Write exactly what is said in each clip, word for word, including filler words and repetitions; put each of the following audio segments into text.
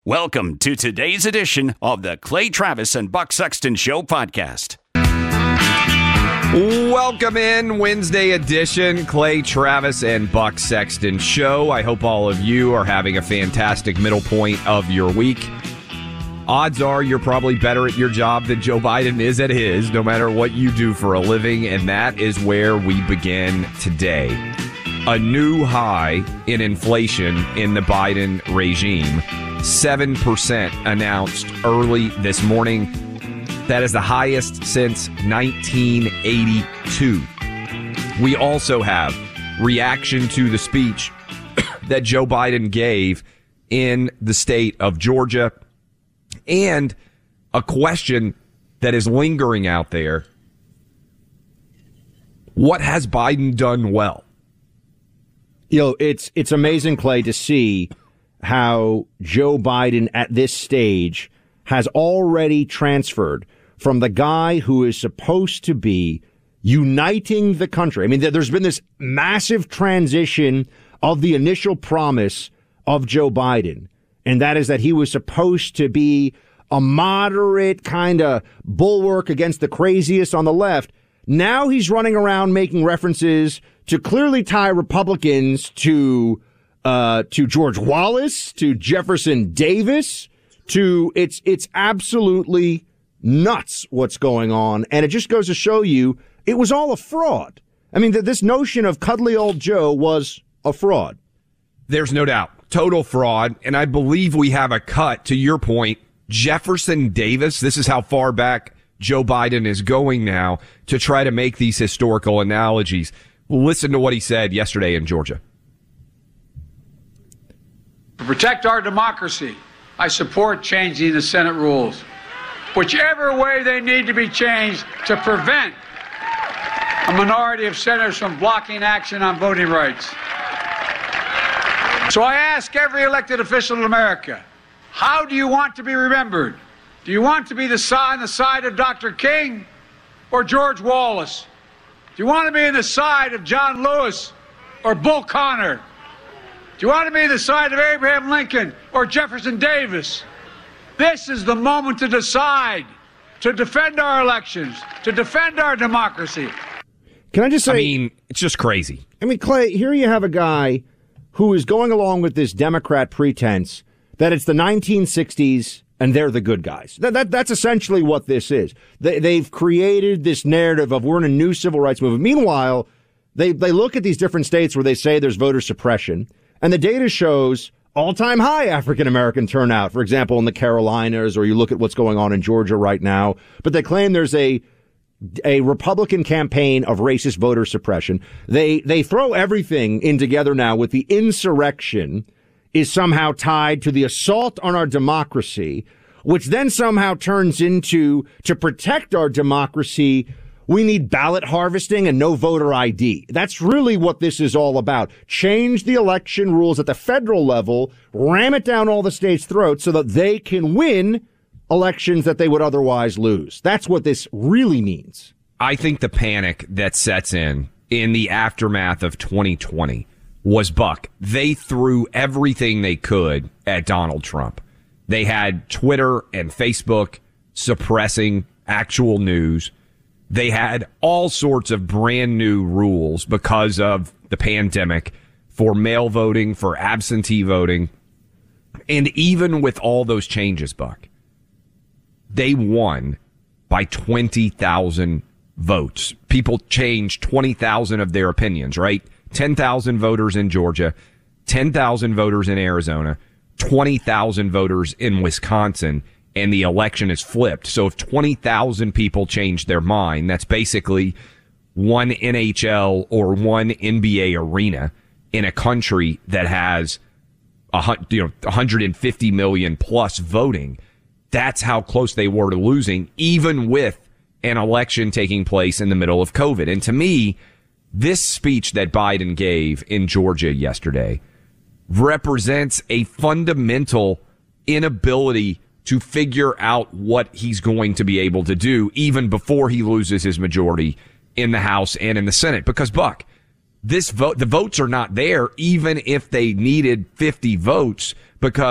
Welcome to today's edition of the Clay Travis and Buck Sexton Show podcast. Welcome in, Wednesday edition, Clay Travis and Buck Sexton Show. I hope all of you are having a fantastic middle point of your week. Odds are you're probably better at your job than Joe Biden is at his, no matter what you do for a living, and that is where we begin today. A new high in inflation in the Biden regime. seven percent announced early this morning. That is the highest since nineteen eighty-two. We also have reaction to the speech that Joe Biden gave in the state of Georgia and a question that is lingering out there. What has Biden done well? You know, it's it's amazing, Clay, to see how Joe Biden at this stage has already transferred from the guy who is supposed to be uniting the country. I mean, there's been this massive transition of the initial promise of Joe Biden, and that is that he was supposed to be a moderate kind of bulwark against the craziest on the left. Now he's running around making references to clearly tie Republicans to uh to George Wallace, to Jefferson Davis, to it's it's absolutely nuts what's going on. And it just goes to show you it was all a fraud. I mean, th- this notion of cuddly old Joe was a fraud. There's no doubt. Total fraud. And I believe we have a cut, to your point, Jefferson Davis. This is how far back Joe Biden is going now to try to make these historical analogies. Listen to what he said yesterday in Georgia. To protect our democracy, I support changing the Senate rules, whichever way they need to be changed to prevent a minority of senators from blocking action on voting rights. So I ask every elected official in America, how do you want to be remembered? Do you want to be the side, on the side of Doctor King or George Wallace? Do you want to be on the side of John Lewis or Bull Connor? Do you want to be on the side of Abraham Lincoln or Jefferson Davis? This is the moment to decide, to defend our elections, to defend our democracy. Can I just say, I mean, it's just crazy. I mean, Clay, here you have a guy who is going along with this Democrat pretense that it's the nineteen sixties and they're the good guys. That, that That's essentially what this is. They, they've created this narrative of we're in a new civil rights movement. Meanwhile, they, they look at these different states where they say there's voter suppression, and the data shows all-time high African-American turnout, for example, in the Carolinas, or you look at what's going on in Georgia right now. But they claim there's a a Republican campaign of racist voter suppression. They they throw everything in together now with the insurrection is somehow tied to the assault on our democracy, which then somehow turns into, to protect our democracy, we need ballot harvesting and no voter I D. That's really what this is all about. Change the election rules at the federal level, ram it down all the states' throats so that they can win elections that they would otherwise lose. That's what this really means. I think the panic that sets in in the aftermath of twenty twenty was, Buck, they threw everything they could at Donald Trump. They had Twitter and Facebook suppressing actual news. They had all sorts of brand new rules because of the pandemic for mail voting, for absentee voting. And even with all those changes, Buck, they won by twenty thousand votes. People changed twenty thousand of their opinions, right? ten thousand voters in Georgia, ten thousand voters in Arizona, twenty thousand voters in Wisconsin, and the election is flipped. So if twenty thousand people change their mind, that's basically one N H L or one N B A arena in a country that has a, you know, one hundred fifty million plus voting. That's how close they were to losing, even with an election taking place in the middle of COVID. And to me, this speech that Biden gave in Georgia yesterday represents a fundamental inability to figure out what he's going to be able to do even before he loses his majority in the House and in the Senate. Because, Buck, this vote, the votes are not there even if they needed fifty votes, because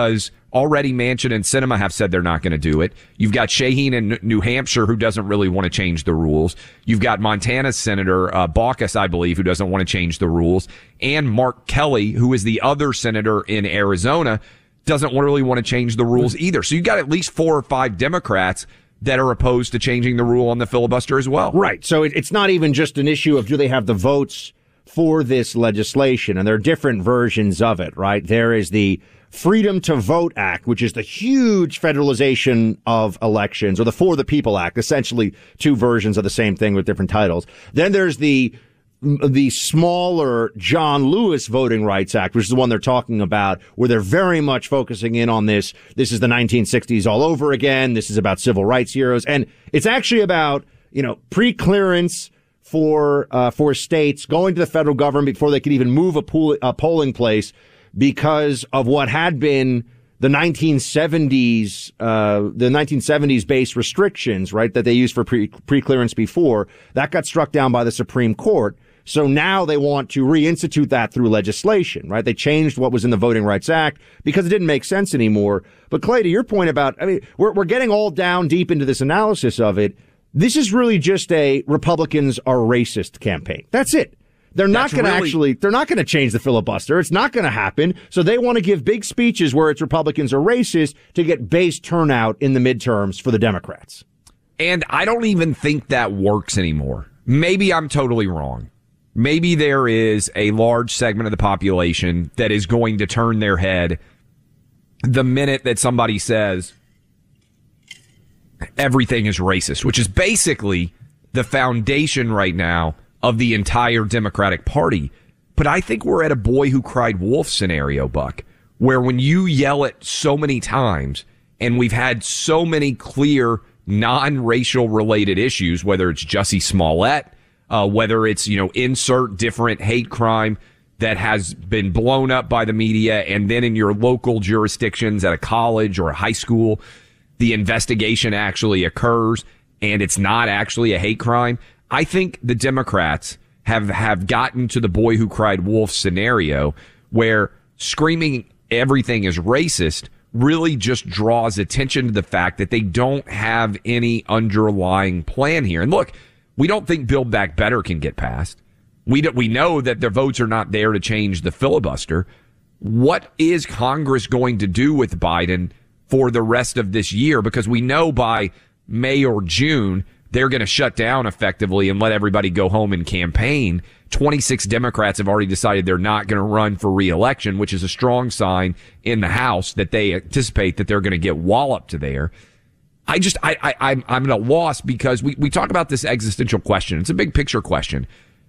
Already Manchin and Sinema have said they're not going to do it. You've got Shaheen in New Hampshire who doesn't really want to change the rules. You've got Montana's Senator uh, Baucus, I believe, who doesn't want to change the rules. And Mark Kelly, who is the other senator in Arizona, doesn't really want to change the rules either. So you've got at least four or five Democrats that are opposed to changing the rule on the filibuster as well. Right. So it, it's not even just an issue of do they have the votes for this legislation, and there are different versions of it, right? There is the Freedom to Vote Act, which is the huge federalization of elections, or the For the People Act, essentially two versions of the same thing with different titles. Then there's the the smaller John Lewis Voting Rights Act, which is the one they're talking about, where they're very much focusing in on this. This is the nineteen sixties all over again. This is about civil rights heroes. And it's actually about, you know, pre-clearance for uh, for states going to the federal government before they could even move a, pool, a polling place, because of what had been the nineteen seventies, uh, the nineteen seventies based restrictions, right, that they used for pre, pre-clearance before. That got struck down by the Supreme Court. So now they want to reinstitute that through legislation, right? They changed what was in the Voting Rights Act because it didn't make sense anymore. But Clay, to your point about, I mean, we're, we're getting all down deep into this analysis of it. This is really just a Republicans are racist campaign. That's it. They're not going to really... actually, they're not going to change the filibuster. It's not going to happen. So they want to give big speeches where it's Republicans are racist to get base turnout in the midterms for the Democrats. And I don't even think that works anymore. Maybe I'm totally wrong. Maybe there is a large segment of the population that is going to turn their head the minute that somebody says everything is racist, which is basically the foundation right now of the entire Democratic Party. But I think we're at a boy who cried wolf scenario, Buck, where when you yell it so many times, and we've had so many clear non-racial related issues, whether it's Jussie Smollett, uh, whether it's, you know, insert different hate crime that has been blown up by the media, and then in your local jurisdictions at a college or a high school, the investigation actually occurs and it's not actually a hate crime. I think the Democrats have, have gotten to the boy who cried wolf scenario where screaming everything is racist really just draws attention to the fact that they don't have any underlying plan here. And look, we don't think Build Back Better can get passed. We don't, we know that their votes are not there to change the filibuster. What is Congress going to do with Biden for the rest of this year? Because we know by May or June, they're going to shut down effectively and let everybody go home and campaign. twenty-six Democrats have already decided they're not going to run for re-election, which is a strong sign in the House that they anticipate that they're going to get walloped there. I just, I, I, I'm, I'm at a loss because we, we talk about this existential question. It's a big picture question.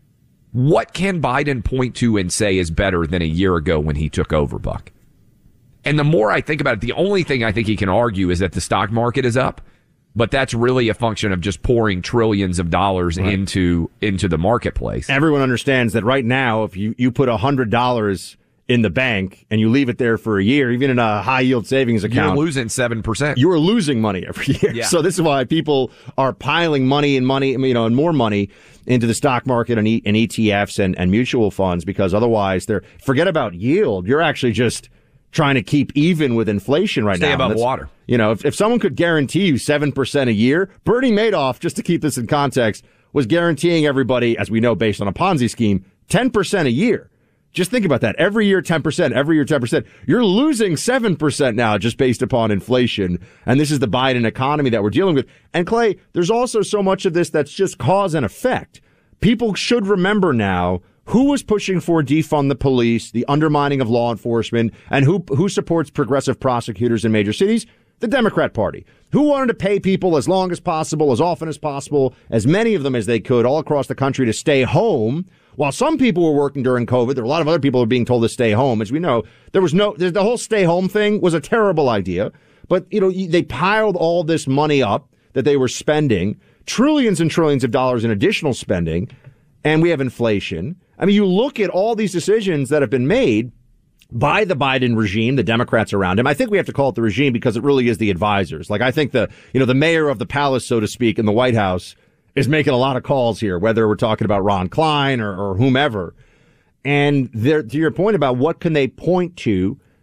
What can Biden point to and say is better than a year ago when he took over, Buck? And the more I think about it, the only thing I think he can argue is that the stock market is up. But that's really a function of just pouring trillions of dollars right. into into the marketplace. Everyone understands that right now, if you, you put one hundred dollars in the bank and you leave it there for a year, even in a high-yield savings account, you're losing seven percent. You are losing money every year. Yeah. So this is why people are piling money and money, you know, and more money into the stock market and, e- and E T Fs and, and mutual funds, because otherwise they're, forget about yield. You're actually just trying to keep even with inflation right Stay now. Stay above water. You know, if, if someone could guarantee you seven percent a year, Bernie Madoff, just to keep this in context, was guaranteeing everybody, as we know based on a Ponzi scheme, ten percent a year. Just think about that. Every year, ten percent. Every year, ten percent. You're losing seven percent now just based upon inflation. And this is the Biden economy that we're dealing with. And Clay, there's also so much of this that's just cause and effect. People should remember now who was pushing for defund the police, the undermining of law enforcement, and who who supports progressive prosecutors in major cities? The Democrat Party. Who wanted to pay people as long as possible, as often as possible, as many of them as they could all across the country to stay home. While some people were working during COVID, there were a lot of other people who were being told to stay home. As we know, there was no, the whole stay home thing was a terrible idea. But, you know, they piled all this money up that they were spending, trillions and trillions of dollars in additional spending, and we have inflation. I mean, you look at all these decisions that have been made by the Biden regime, the Democrats around him. I think we have to call it the regime because it really is the advisors. Like, I think the, you know, the mayor of the palace, so to speak, in the White House is making a lot of calls here, whether we're talking about Ron Klein or, or whomever. And there, to your point about what can they point to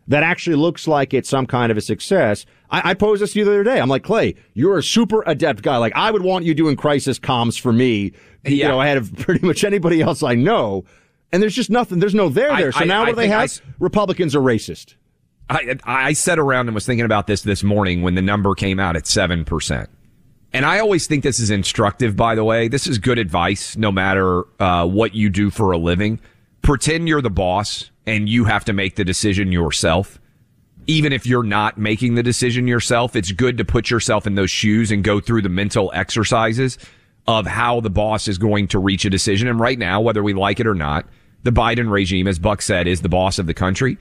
that actually looks like it's some kind of a success. I, I posed this to you the other day. I'm like, Clay, you're a super adept guy. Like, I would want you doing crisis comms for me, you yeah. know, ahead of pretty much anybody else I know. And there's just nothing. There's no there there. So I, now I, what do they have? I, Republicans are racist. I, I sat around and was thinking about this this morning when the number came out at seven percent. And I always think this is instructive, by the way. This is good advice no matter uh, what you do for a living. Pretend you're the boss and you have to make the decision yourself. Even if you're not making the decision yourself, it's good to put yourself in those shoes and go through the mental exercises of how the boss is going to reach a decision. And right now, whether we like it or not, the Biden regime, as Buck said, is the boss of the country.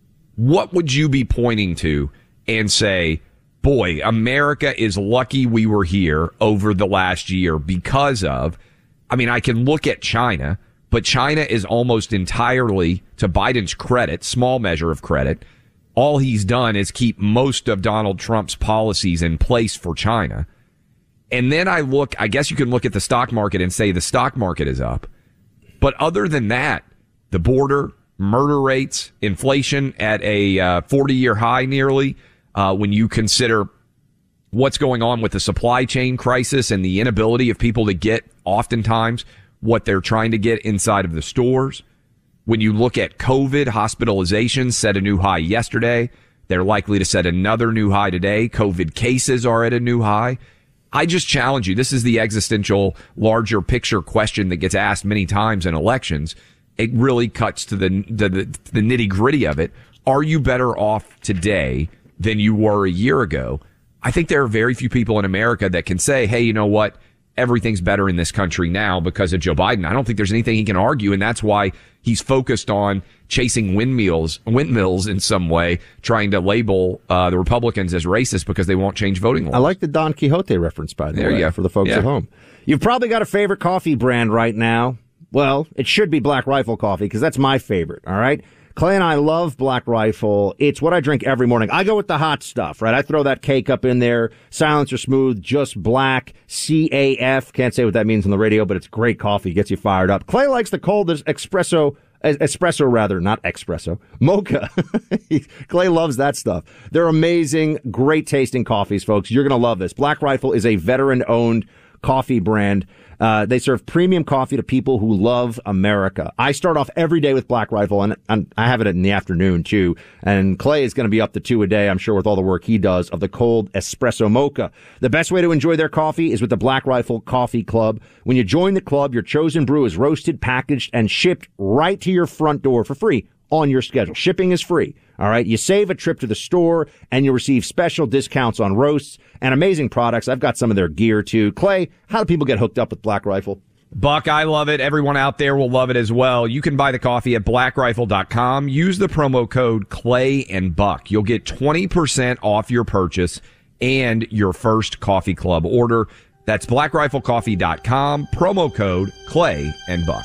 What would you be pointing to and say, boy, America is lucky we were here over the last year because of, I mean, I can look at China, but China is almost entirely, to Biden's credit, small measure of credit, all he's done is keep most of Donald Trump's policies in place for China. And then I look, I guess you can look at the stock market and say the stock market is up. But other than that, the border, murder rates, inflation at a uh, forty-year high nearly, uh, when you consider what's going on with the supply chain crisis and the inability of people to get oftentimes what they're trying to get inside of the stores. When you look at COVID, hospitalizations set a new high yesterday. They're likely to set another new high today. COVID cases are at a new high. I just challenge you. This is the existential, larger picture question that gets asked many times in elections. It really cuts to the, the, the nitty gritty of it. Are you better off today than you were a year ago? I think there are very few people in America that can say, hey, you know what? Everything's better in this country now because of Joe Biden. I don't think there's anything he can argue, and that's why he's focused on chasing windmills, windmills in some way, trying to label uh, the Republicans as racist because they won't change voting laws. I like the Don Quixote reference, by the there way, you go. for the folks yeah. at home. You've probably got a favorite coffee brand right now. Well, it should be Black Rifle Coffee because that's my favorite, all right? Clay and I love Black Rifle. It's what I drink every morning. I go with the hot stuff, right? I throw that K-Cup in there. Silencer Smooth, just black, C A F. Can't say what that means on the radio, but it's great coffee. Gets you fired up. Clay likes the coldest espresso, espresso rather, not espresso, mocha. Clay loves that stuff. They're amazing, great tasting coffees, folks. You're going to love this. Black Rifle is a veteran-owned coffee brand. Uh, they serve premium coffee to people who love America. I start off every day with Black Rifle, and, and I have it in the afternoon, too. And Clay is going to be up to two a day, I'm sure, with all the work he does, of the cold espresso mocha. The best way to enjoy their coffee is with the Black Rifle Coffee Club. When you join the club, your chosen brew is roasted, packaged, and shipped right to your front door for free on your schedule. Shipping is free. All right. You save a trip to the store and you receive special discounts on roasts and amazing products. I've got some of their gear too. Clay, how do people get hooked up with Black Rifle? Buck, I love it. Everyone out there will love it as well. You can buy the coffee at black rifle dot com. Use the promo code Clay and Buck. You'll get twenty percent off your purchase and your first coffee club order. That's black rifle coffee dot com. Promo code Clay and Buck.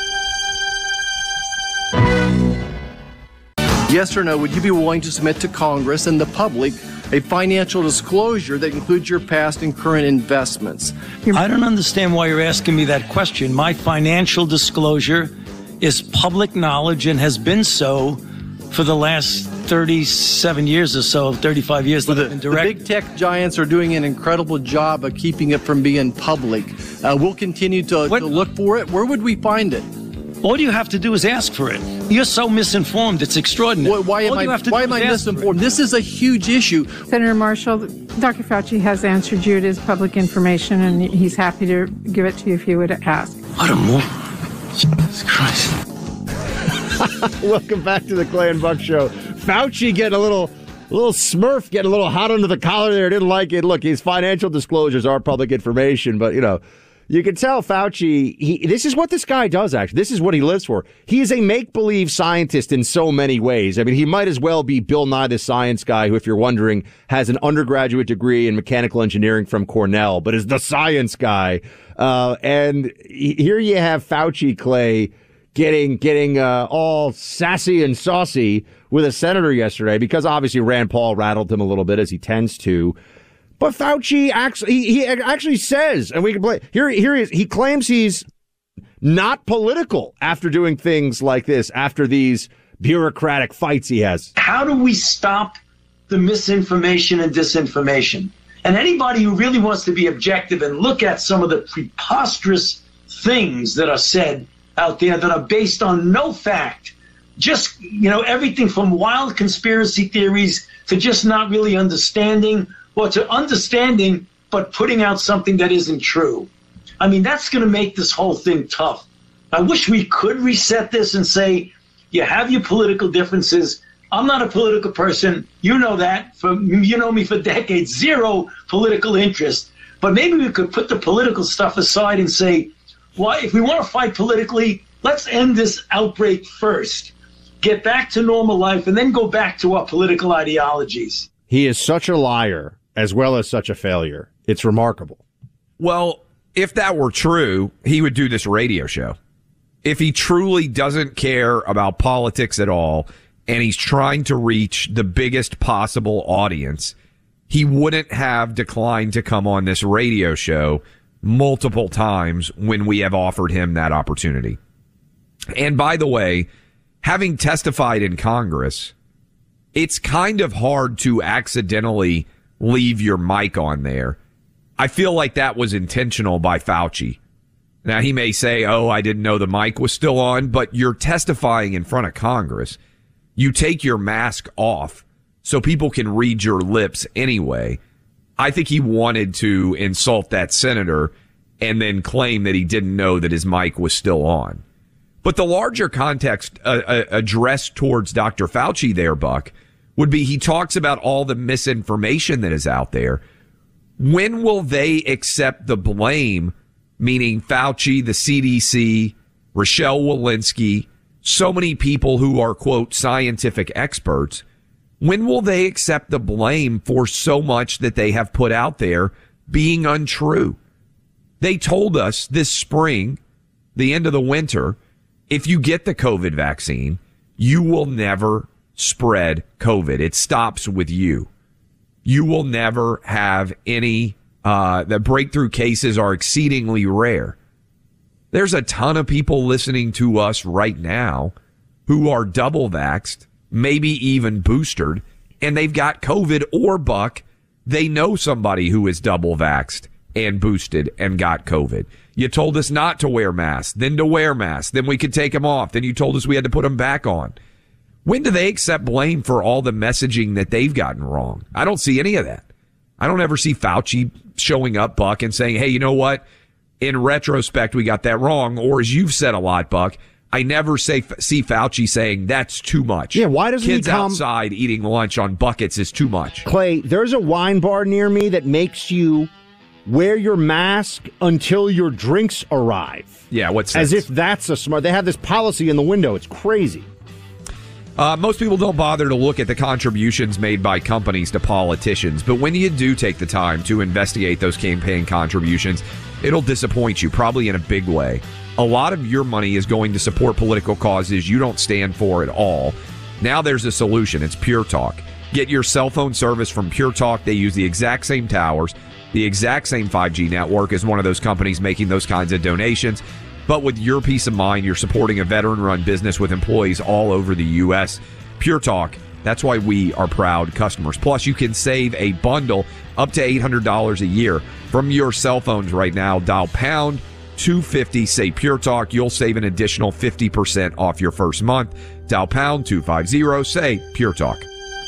Yes or no, would you be willing to submit to Congress and the public a financial disclosure that includes your past and current investments? I don't understand why you're asking me that question. My financial disclosure is public knowledge and has been so for the last thirty-seven years or so, thirty-five years that the, I've been direct. The big tech giants are doing an incredible job of keeping it from being public. Uh, we'll continue to, to look for it. Where would we find it? All you have to do is ask for it. You're so misinformed. It's extraordinary. Why, why am I, why am I misinformed? This is a huge issue. Senator Marshall, Doctor Fauci has answered you. It is public information, and he's happy to give it to you if you would ask. What a moron. Jesus Christ. Welcome back to the Clay and Buck Show. Fauci getting a little... A little smurf, getting a little hot under the collar there. Didn't like it. Look, his financial disclosures are public information, but, you know, you can tell Fauci, he, this is what this guy does, actually. This is what he lives for. He is a make-believe scientist in so many ways. I mean, he might as well be Bill Nye the Science Guy, who, if you're wondering, has an undergraduate degree in mechanical engineering from Cornell, but is the science guy. Uh, and here you have Fauci, Clay, getting getting uh, all sassy and saucy with a senator yesterday, because obviously Rand Paul rattled him a little bit, as he tends to. But Fauci actually, he, he actually says, and we can play, here, here he is, he claims he's not political after doing things like this, after these bureaucratic fights he has. How do we stop the misinformation and disinformation? And anybody who really wants to be objective and look at some of the preposterous things that are said out there that are based on no fact, just, you know, everything from wild conspiracy theories to just not really understanding, or to understanding but putting out something that isn't true. I mean, that's going to make this whole thing tough. I wish we could reset this and say, you have your political differences. I'm not a political person. You know that. For, you know me for decades. Zero political interest. But maybe we could put the political stuff aside and say, why, if we want to fight politically, let's end this outbreak first. Get back to normal life and then go back to our political ideologies. He is such a liar as well as such a failure. It's remarkable. Well, if that were true, he would do this radio show. If he truly doesn't care about politics at all and he's trying to reach the biggest possible audience, he wouldn't have declined to come on this radio show multiple times when we have offered him that opportunity. And by the way, having testified in Congress, it's kind of hard to accidentally leave your mic on there. I feel like that was intentional by Fauci. Now, he may say, oh, I didn't know the mic was still on, but you're testifying in front of Congress. You take your mask off so people can read your lips anyway. I think he wanted to insult that senator and then claim that he didn't know that his mic was still on. But the larger context uh, uh, addressed towards Doctor Fauci there, Buck, would be he talks about all the misinformation that is out there. When will they accept the blame, meaning Fauci, the C D C, Rochelle Walensky, so many people who are, quote, scientific experts? When will they accept the blame for so much that they have put out there being untrue? They told us this spring, the end of the winter, if you get the COVID vaccine, you will never spread COVID. It stops with you. You will never have any, uh, the breakthrough cases are exceedingly rare. There's a ton of people listening to us right now who are double vaxxed, maybe even boosted, and they've got COVID, or Buck, they know somebody who is double vaxxed and boosted and got COVID. You told us not to wear masks, then to wear masks, then we could take them off, then you told us we had to put them back on. When do they accept blame for all the messaging that they've gotten wrong? I don't see any of that. I don't ever see Fauci showing up, Buck, and saying, hey, you know what? In retrospect, we got that wrong. Or as you've said a lot, Buck, I never say, see Fauci saying that's too much. Yeah, why doesn't Kids he come outside eating lunch on buckets is too much. Clay, there's a wine bar near me that makes you wear your mask until your drinks arrive. Yeah, what's As if that's a smart... They have this policy in the window. It's crazy. Uh, most people don't bother to look at the contributions made by companies to politicians, but when you do take the time to investigate those campaign contributions, it'll disappoint you, probably in a big way. A lot of your money is going to support political causes you don't stand for at all. Now there's a solution. It's Pure Talk. Get your cell phone service from Pure Talk. They use the exact same towers, the exact same five G network as one of those companies making those kinds of donations. But with your peace of mind, you're supporting a veteran-run business with employees all over the U S. Pure Talk, that's why we are proud customers. Plus, you can save a bundle up to eight hundred dollars a year from your cell phones right now. Dial pound two fifty, say Pure Talk. You'll save an additional fifty percent off your first month. Dial pound two fifty, say Pure Talk.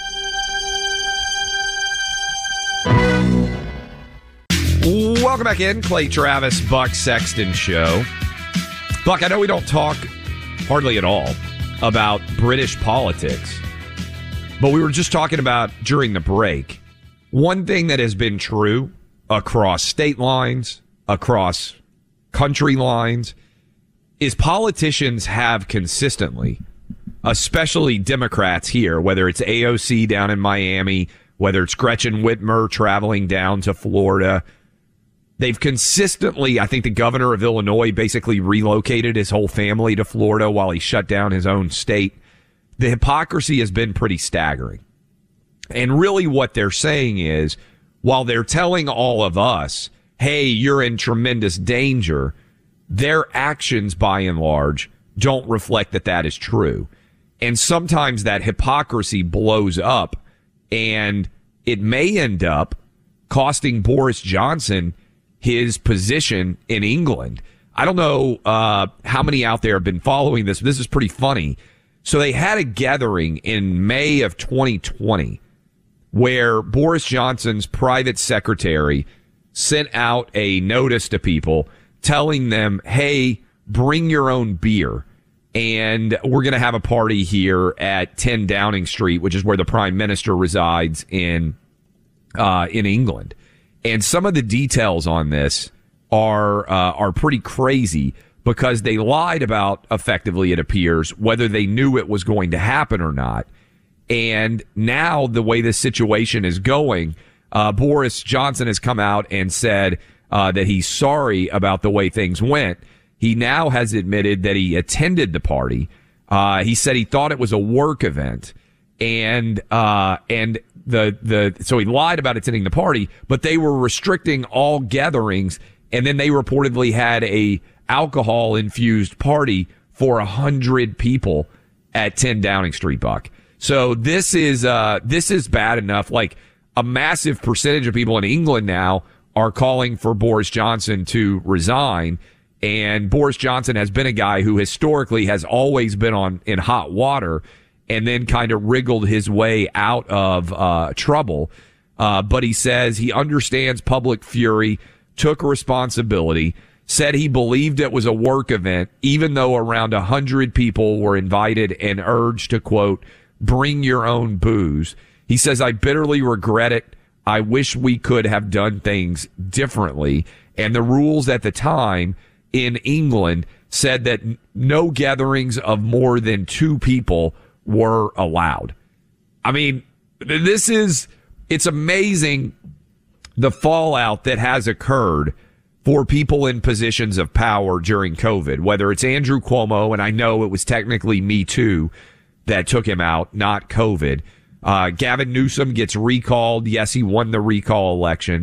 Welcome back in. Clay Travis, Buck Sexton Show. Buck, I know we don't talk hardly at all about British politics, but we were just talking about during the break. One thing that has been true across state lines, across country lines, is politicians have consistently, especially Democrats here, whether it's A O C down in Miami, whether it's Gretchen Whitmer traveling down to Florida, they've consistently, I think the governor of Illinois basically relocated his whole family to Florida while he shut down his own state. The hypocrisy has been pretty staggering. And really what they're saying is, while they're telling all of us, hey, you're in tremendous danger, their actions by and large don't reflect that that is true. And sometimes that hypocrisy blows up, and it may end up costing Boris Johnson his position in England. I don't know uh, how many out there have been following this, but this is pretty funny. So they had a gathering in May of twenty twenty where Boris Johnson's private secretary sent out a notice to people telling them, hey, bring your own beer. And we're going to have a party here at ten Downing Street, which is where the prime minister resides in uh, in England. And some of the details on this are uh, are pretty crazy because they lied about, effectively, it appears, whether they knew it was going to happen or not. And now the way this situation is going, uh, Boris Johnson has come out and said uh, that he's sorry about the way things went. He now has admitted that he attended the party. Uh, he said he thought it was a work event, and uh, and the the so he lied about attending the party, but they were restricting all gatherings, and then they reportedly had a alcohol infused party for a hundred people at ten Downing Street, Buck. So this is uh, this is bad enough. Like, a massive percentage of people in England now are calling for Boris Johnson to resign. And Boris Johnson has been a guy who historically has always been on in hot water and then kind of wriggled his way out of uh, trouble. Uh, but he says he understands public fury, took responsibility, said he believed it was a work event, even though around a hundred people were invited, and urged to, quote, bring your own booze. He says, I bitterly regret it. I wish we could have done things differently. And the rules at the time in England said that no gatherings of more than two people were allowed. I mean, this is, it's amazing the fallout that has occurred for people in positions of power during COVID, whether it's Andrew Cuomo, and I know it was technically Me Too that took him out, not COVID. Uh, Gavin Newsom gets recalled. Yes, he won the recall election.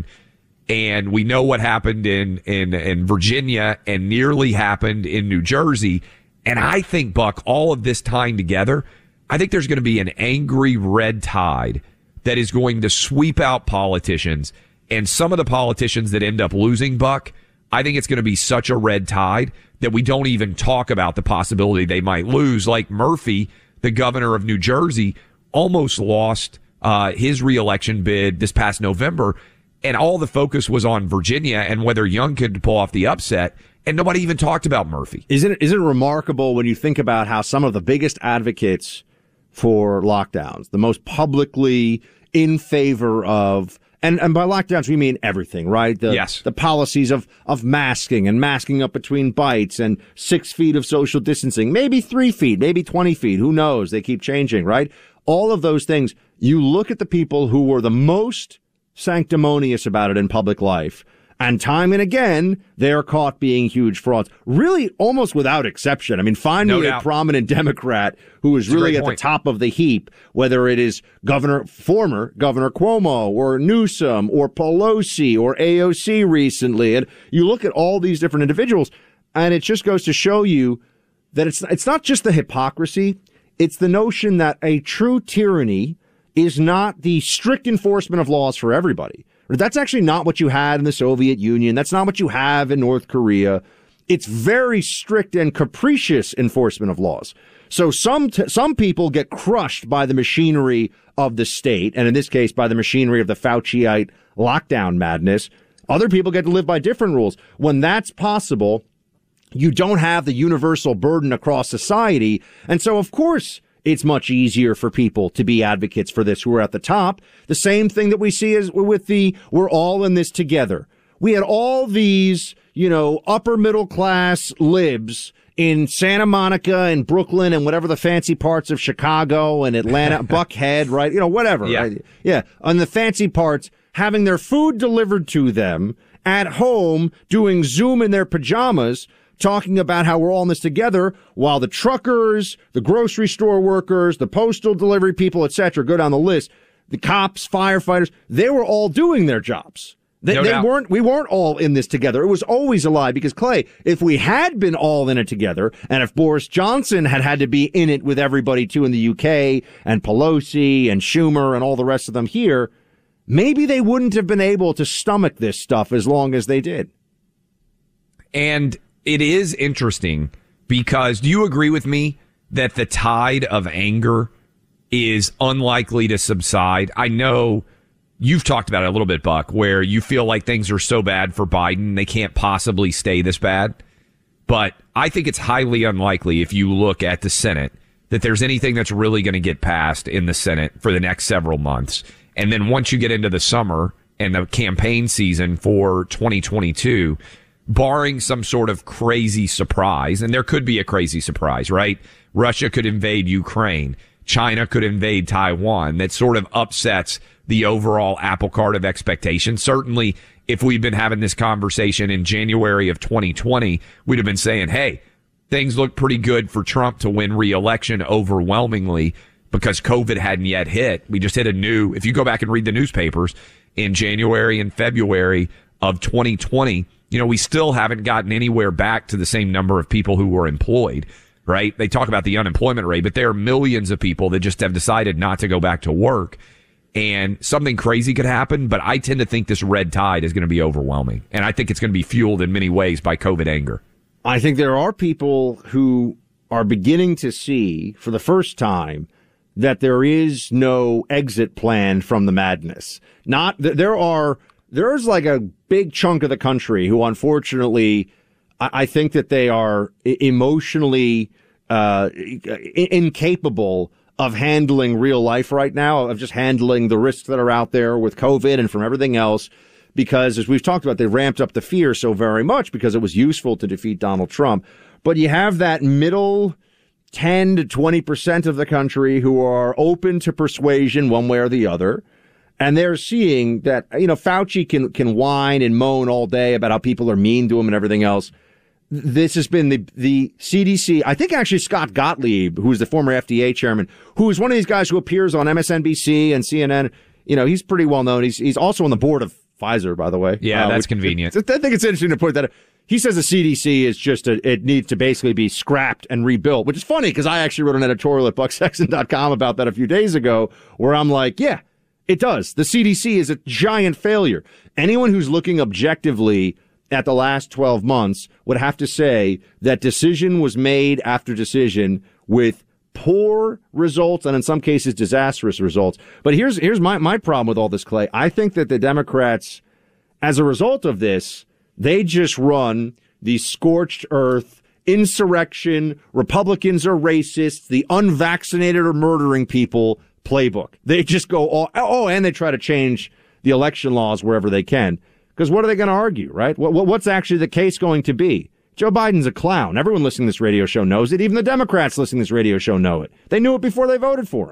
And we know what happened in, in, in Virginia and nearly happened in New Jersey. And I think, Buck, all of this tying together, I think there's going to be an angry red tide that is going to sweep out politicians. And some of the politicians that end up losing, Buck, I think it's going to be such a red tide that we don't even talk about the possibility they might lose. Like Murphy, the governor of New Jersey, almost lost uh, his reelection bid this past November. And all the focus was on Virginia and whether Young could pull off the upset. And nobody even talked about Murphy. Isn't it, isn't it remarkable when you think about how some of the biggest advocates for lockdowns, the most publicly in favor of, and, and by lockdowns, we mean everything, right? The, yes. The policies of, of masking and masking up between bites and six feet of social distancing, maybe three feet, maybe twenty feet. Who knows? They keep changing, right? All of those things. You look at the people who were the most sanctimonious about it in public life, and time and again, they're caught being huge frauds, really almost without exception. I mean, find no me doubt. a prominent Democrat who is That's really at point. the top of the heap, whether it is Governor, former Governor Cuomo or Newsom or Pelosi or A O C recently. And you look at all these different individuals, and it just goes to show you that it's, it's not just the hypocrisy. It's the notion that a true tyranny is not the strict enforcement of laws for everybody. That's actually not what you had in the Soviet Union. That's not what you have in North Korea. It's very strict and capricious enforcement of laws. So some t- some people get crushed by the machinery of the state, and in this case, by the machinery of the Fauciite lockdown madness. Other people get to live by different rules. When that's possible, you don't have the universal burden across society. And so, of course, it's much easier for people to be advocates for this who are at the top. The same thing that we see is with the, we're all in this together. We had all these, you know, upper middle class libs in Santa Monica and Brooklyn and whatever the fancy parts of Chicago and Atlanta, Buckhead, right? You know, whatever. Yeah. Right? Yeah. On the fancy parts, having their food delivered to them at home, doing Zoom in their pajamas, talking about how we're all in this together, while the truckers, the grocery store workers, the postal delivery people, et cetera, go down the list. The cops, firefighters, they were all doing their jobs. They, no they doubt. weren't. We weren't all in this together. It was always a lie because, Clay, if we had been all in it together, and if Boris Johnson had had to be in it with everybody too in the U K, and Pelosi and Schumer and all the rest of them here, maybe they wouldn't have been able to stomach this stuff as long as they did. And it is interesting because do you agree with me that the tide of anger is unlikely to subside? I know you've talked about it a little bit, Buck, where you feel like things are so bad for Biden, they can't possibly stay this bad. But I think it's highly unlikely if you look at the Senate that there's anything that's really going to get passed in the Senate for the next several months. And then once you get into the summer and the campaign season for twenty twenty-two, barring some sort of crazy surprise, and there could be a crazy surprise, right? Russia could invade Ukraine. China could invade Taiwan. That sort of upsets the overall apple cart of expectation. Certainly, if we'd been having this conversation in January of twenty twenty, we'd have been saying, hey, things look pretty good for Trump to win re-election overwhelmingly because COVID hadn't yet hit. We just hit a new, if you go back and read the newspapers in January and February of twenty twenty, you know, we still haven't gotten anywhere back to the same number of people who were employed, right? They talk about the unemployment rate, but there are millions of people that just have decided not to go back to work. And something crazy could happen, but I tend to think this red tide is going to be overwhelming. And I think it's going to be fueled in many ways by COVID anger. I think there are people who are beginning to see for the first time that there is no exit plan from the madness. Not there are, there's like a big chunk of the country who unfortunately, I, I think that they are emotionally, uh, incapable of handling real life right now, of just handling the risks that are out there with COVID and from everything else. Because as we've talked about, they ramped up the fear so very much because it was useful to defeat Donald Trump. But you have that middle ten to twenty percent of the country who are open to persuasion one way or the other. And they're seeing that, you know, Fauci can, can whine and moan all day about how people are mean to him and everything else. This has been the, the C D C. I think actually Scott Gottlieb, who is the former F D A chairman, who is one of these guys who appears on M S N B C and C N N. You know, he's pretty well known. He's, he's also on the board of Pfizer, by the way. Yeah, uh, that's which, convenient. I think it's interesting to point that. He says the C D C is just a, it needs to basically be scrapped and rebuilt, which is funny because I actually wrote an editorial at buck sexton dot com about that a few days ago where I'm like, yeah, it does. The C D C is a giant failure. Anyone who's looking objectively at the last twelve months would have to say that decision was made after decision with poor results and in some cases disastrous results. But here's here's my, my problem with all this, Clay. I think that the Democrats, as a result of this, they just run the scorched earth, insurrection, Republicans are racists, the unvaccinated are murdering people playbook. They just go, all, oh, and they try to change the election laws wherever they can. Because what are they going to argue, right? What, what's actually the case going to be? Joe Biden's a clown. Everyone listening to this radio show knows it. Even the Democrats listening to this radio show know it. They knew it before they voted for him.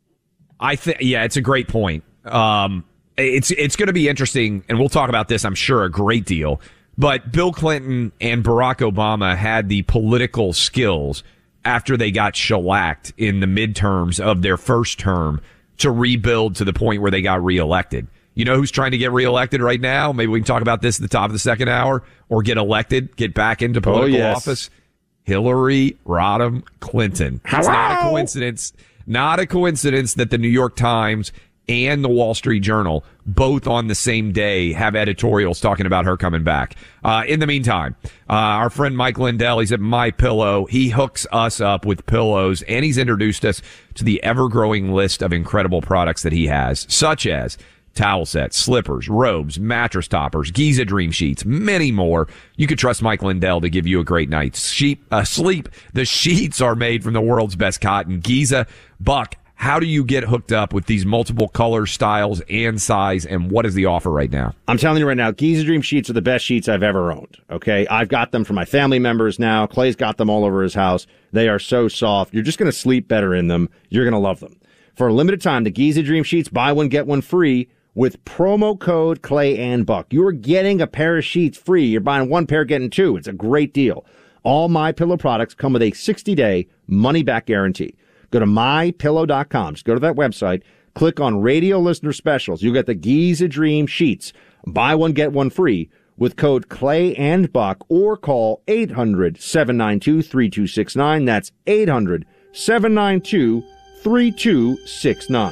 I think, yeah, it's a great point. Um, it's it's going to be interesting, and we'll talk about this, I'm sure, a great deal. But Bill Clinton and Barack Obama had the political skills after they got shellacked in the midterms of their first term to rebuild to the point where they got reelected. You know who's trying to get reelected right now? Maybe we can talk about this at the top of the second hour, or get elected, get back into political oh, yes. office. Hillary Rodham Clinton. It's Hello? not a coincidence. Not a coincidence that the New York Times and the Wall Street Journal, both on the same day, have editorials talking about her coming back. Uh, in the meantime, uh, our friend Mike Lindell, he's at MyPillow. He hooks us up with pillows, and he's introduced us to the ever-growing list of incredible products that he has, such as towel sets, slippers, robes, mattress toppers, Giza Dream Sheets, many more. You could trust Mike Lindell to give you a great night's sheep, uh, sleep. The sheets are made from the world's best cotton. Giza, Buck, how do you get hooked up with these multiple colors, styles, and size, and what is the offer right now? I'm telling you right now, Giza Dream Sheets are the best sheets I've ever owned, okay? I've got them for my family members now. Clay's got them all over his house. They are so soft. You're just going to sleep better in them. You're going to love them. For a limited time, the Giza Dream Sheets, buy one, get one free with promo code Clay and Buck. You're getting a pair of sheets free. You're buying one pair, getting two. It's a great deal. All MyPillow products come with a sixty-day money-back guarantee. Go to my pillow dot com. Just go to that website, click on Radio Listener Specials. You'll get the Giza Dream Sheets Buy one, get one free with code Clay and Buck, or call eight hundred, seven nine two, three two six nine. That's eight hundred, seven nine two, three two six nine.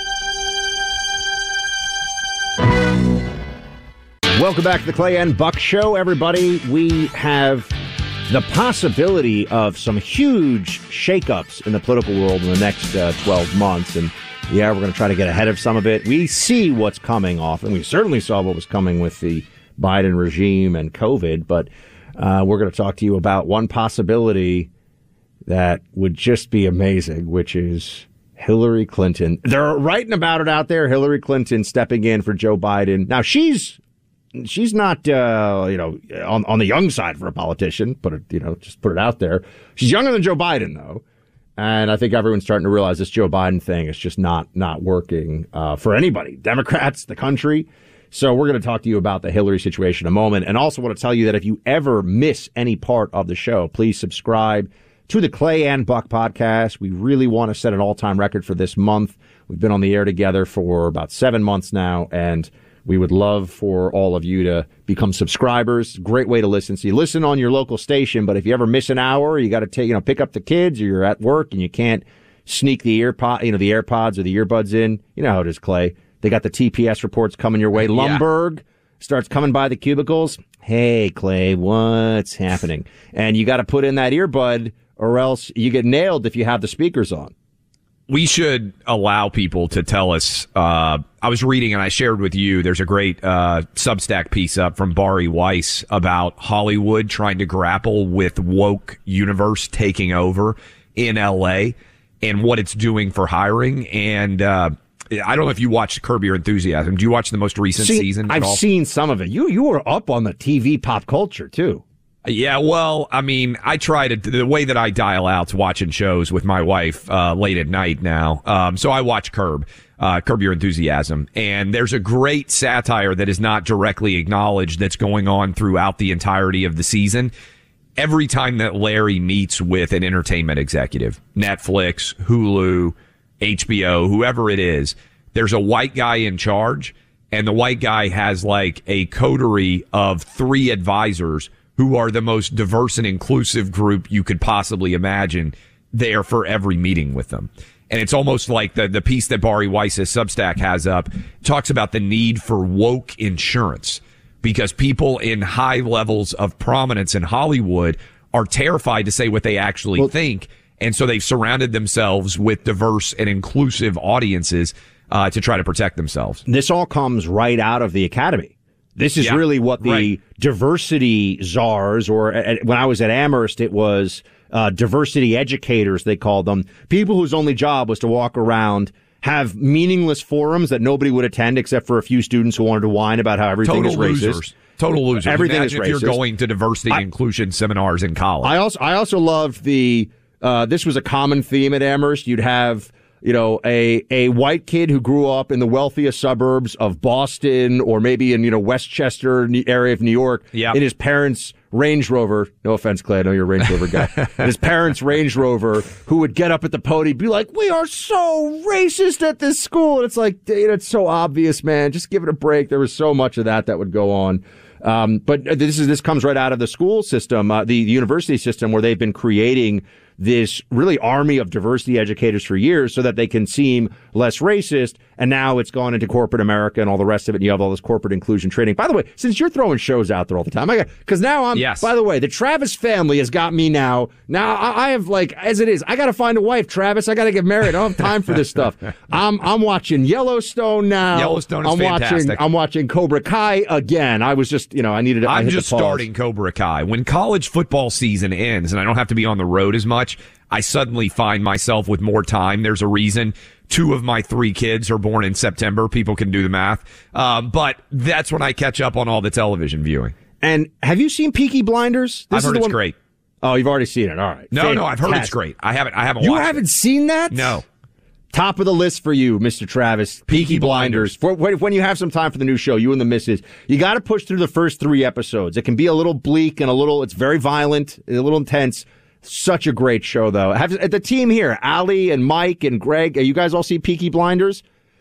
Welcome back to the Clay and Buck Show, everybody. We have the possibility of some huge shakeups in the political world in the next uh, twelve months. And yeah, we're going to try to get ahead of some of it. We see what's coming off, and we certainly saw what was coming with the Biden regime and COVID. But uh, we're going to talk to you about one possibility that would just be amazing, which is Hillary Clinton. They're writing about it out there. Hillary Clinton stepping in for Joe Biden. Now, she's she's not, uh, you know, on, on the young side for a politician. Put it, you know, just put it out there. She's younger than Joe Biden, though. And I think everyone's starting to realize this Joe Biden thing is just not not working uh, for anybody, Democrats, the country. So we're going to talk to you about the Hillary situation in a moment. And also want to tell you that if you ever miss any part of the show, please subscribe to the Clay and Buck podcast. We really want to set an all-time record for this month. We've been on the air together for about seven months now, and we would love for all of you to become subscribers. Great way to listen. So you listen on your local station, but if you ever miss an hour, you got to take, you know, pick up the kids, or you're at work and you can't sneak the earpod, you know, the AirPods or the earbuds in. You know how it is, Clay. They got the T P S reports coming your way. Yeah. Lumberg starts coming by the cubicles. Hey, Clay, what's happening? And you got to put in that earbud, or else you get nailed if you have the speakers on. We should allow people to tell us. Uh, I was reading, and I shared with you, there's a great uh, Substack piece up from Bari Weiss about Hollywood trying to grapple with woke universe taking over in L A and what it's doing for hiring. And uh, I don't know if you watched Curb Your Enthusiasm. Do you watch the most recent See, season? I've at all? seen some of it. You you were up on the T V pop culture, too. Yeah, well, I mean, I try to, the way that I dial out watching shows with my wife uh, late at night now. Um, so I watch Curb, uh, Curb Your Enthusiasm. And there's a great satire that is not directly acknowledged that's going on throughout the entirety of the season. Every time that Larry meets with an entertainment executive, Netflix, Hulu, H B O, whoever it is, there's a white guy in charge, and the white guy has like a coterie of three advisors who are the most diverse and inclusive group you could possibly imagine there for every meeting with them. And it's almost like the, the piece that Bari Weiss's Substack has up talks about the need for woke insurance, because people in high levels of prominence in Hollywood are terrified to say what they actually well, think. And so they've surrounded themselves with diverse and inclusive audiences uh, to try to protect themselves. This all comes right out of the academy. This is yeah, really what the right. diversity czars, or uh, when I was at Amherst, it was uh, diversity educators, they called them. People whose only job was to walk around, have meaningless forums that nobody would attend except for a few students who wanted to whine about how everything Total is racist. Losers. Total losers. Everything Imagine is if racist. You're going to diversity and inclusion seminars in college. I also, I also loved the, uh, this was a common theme at Amherst. You'd have, you know, a, a white kid who grew up in the wealthiest suburbs of Boston, or maybe in, you know, Westchester area of New York, yep. in his parents' Range Rover. No offense, Clay, I know you're a Range Rover guy. And his parents' Range Rover, who would get up at the podium, be like, "We are so racist at this school." And it's like, dude, it's so obvious, man. Just give it a break. There was so much of that that would go on. Um, but this is, this comes right out of the school system, uh, the, the university system, where they've been creating this really army of diversity educators for years so that they can seem less racist. And now it's gone into corporate America and all the rest of it. And you have all this corporate inclusion training. By the way, since you're throwing shows out there all the time, I got, cause now I'm, yes. by the way, the Travis family has got me now. Now I, I have like, as it is, I got to find a wife, Travis. I got to get married. I don't have time for this stuff. I'm, I'm watching Yellowstone now. Yellowstone is I'm fantastic. Watching, I'm watching Cobra Kai again. I was just, you know, I needed to, I I'm hit just the pause. starting Cobra Kai. When college football season ends and I don't have to be on the road as much, I suddenly find myself with more time. There's a reason. Two of my three kids are born in September. People can do the math. Um, but that's when I catch up on all the television viewing. And have you seen Peaky Blinders? This I've heard it's one... great. Oh, you've already seen it. All right. No, Fantastic. no, I've heard it's great. I haven't, I haven't you watched it. You haven't seen that? No. Top of the list for you, Mister Travis. Peaky, Peaky Blinders. Blinders. For, when you have some time for the new show, you and the missus, you got to push through the first three episodes. It can be a little bleak and a little, it's very violent, a little intense. Such a great show, though. Have the team here, Ali and Mike and Greg, you guys all see Peaky Blinders?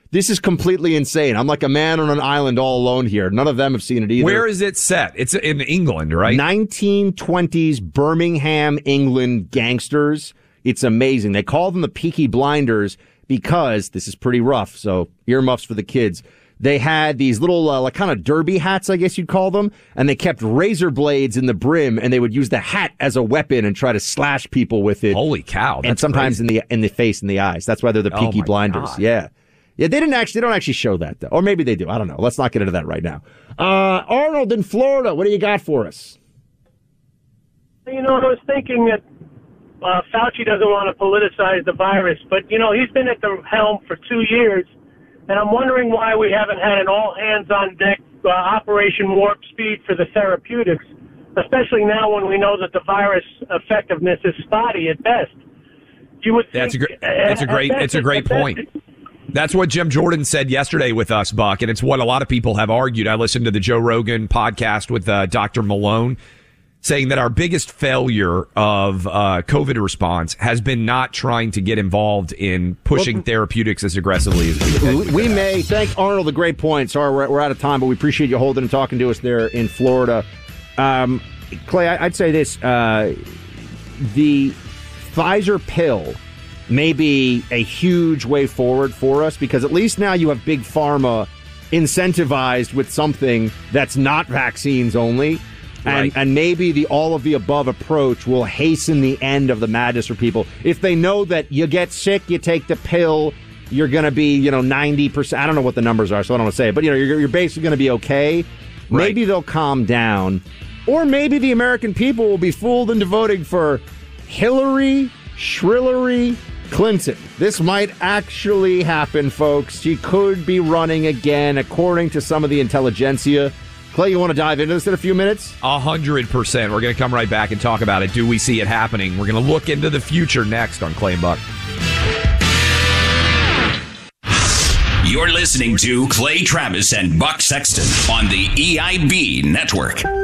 this is completely insane. I'm like a man on an island all alone here. None of them have seen it either. Where is it set? It's in England, right? nineteen twenties Birmingham, England gangsters. It's amazing. They call them the Peaky Blinders because this is pretty rough. So earmuffs for the kids. They had these little, uh, like kind of derby hats, I guess you'd call them, and they kept razor blades in the brim, and they would use the hat as a weapon and try to slash people with it. Holy cow! That's and sometimes crazy. in the in the face and the eyes. That's why they're the Peaky oh Blinders. God. Yeah, yeah. They didn't actually. They don't actually show that though, or maybe they do. I don't know. Let's not get into that right now. Uh, Arnold in Florida, what do you got for us? You know, I was thinking that uh, Fauci doesn't want to politicize the virus, but you know he's been at the helm for two years. And I'm wondering why we haven't had an all-hands-on-deck uh, Operation Warp Speed for the therapeutics, especially now when we know that the virus effectiveness is spotty at best. You would that's think, a great. That's a great. best, It's a great point. Best, That's what Jim Jordan said yesterday with us, Buck, and it's what a lot of people have argued. I listened to the Joe Rogan podcast with uh, Doctor Malone, saying that our biggest failure of uh, COVID response has been not trying to get involved in pushing well, therapeutics as aggressively as we can. We, we may. Thank Arnold, a great point. Sorry, we're, we're out of time, but we appreciate you holding and talking to us there in Florida. Um, Clay, I, I'd say this. Uh, the Pfizer pill may be a huge way forward for us because at least now you have Big Pharma incentivized with something that's not vaccines only. And, right. and maybe the all-of-the-above approach will hasten the end of the madness for people. If they know that you get sick, you take the pill, you're going to be, you know, ninety percent. I don't know what the numbers are, so I don't want to say it. But, you know, you're, you're basically going to be okay. Right. Maybe they'll calm down. Or maybe the American people will be fooled into voting for Hillary Shrillery Clinton. This might actually happen, folks. She could be running again, according to some of the intelligentsia. Clay, you want to dive into this in a few minutes? A hundred percent. We're going to come right back and talk about it. Do we see it happening? We're going to look into the future next on Clay and Buck. You're listening to Clay Travis and Buck Sexton on the E I B Network.